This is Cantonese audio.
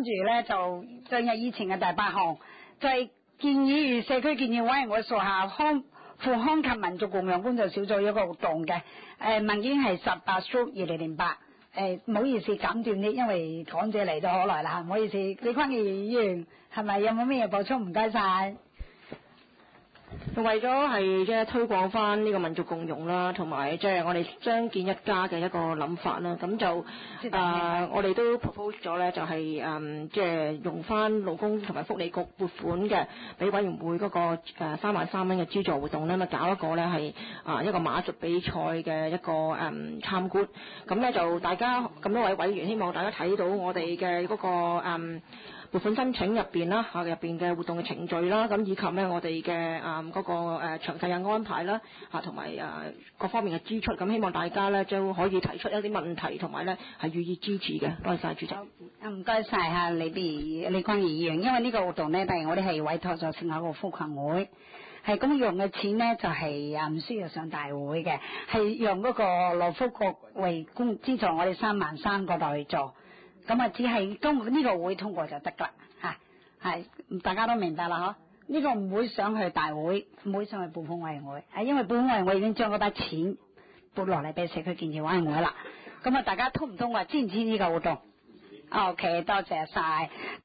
跟住咧就進入議程嘅第8項，就係建議社區建設委員會屬下富康及民族共融工作小組一個活動嘅，文件係18/2008，唔好意思簡短啲，因為講者嚟到好耐啦，唔好意思，李坤儀議員係咪有冇咩嘢補充？唔該晒。 為咗係即係推廣翻呢個民族共融啦，同埋即係我哋張建一家嘅一個諗法啦，咁就我哋都 propose 咗咧，就係即係用翻勞工同埋福利局撥款嘅，俾委員會嗰個33000蚊嘅資助活動咧，咪搞一個咧係一個馬術比賽嘅一個參觀，咁咧就大家咁多位委員，希望大家睇到我哋嘅嗰個撥款申請入邊啦，入邊嘅活動嘅程序啦，咁以及咧我哋嘅嗰個詳細嘅安排啦，同埋各方面嘅支出，咁希望大家咧就可以提出一啲問題，同埋咧係予以支持嘅。多謝晒主席。 唔該晒嚇李坤儀議員，因為呢個活動咧，我哋係委託咗聖雅各福群會，係咁用嘅錢咧就係唔需要上大會嘅，係用嗰個勞福局為資助我哋33000嗰度去做。咁啊，只係通過呢個會通過就得㗎啦，係大家都明白啦，嗬？呢個唔會上去大會，唔會上去撥款委員會，因為撥款委員會已經將嗰筆錢撥落嚟俾社區建設委員會啦。咁啊，大家通唔通過？支唔支持呢個活動？OK， 多謝晒。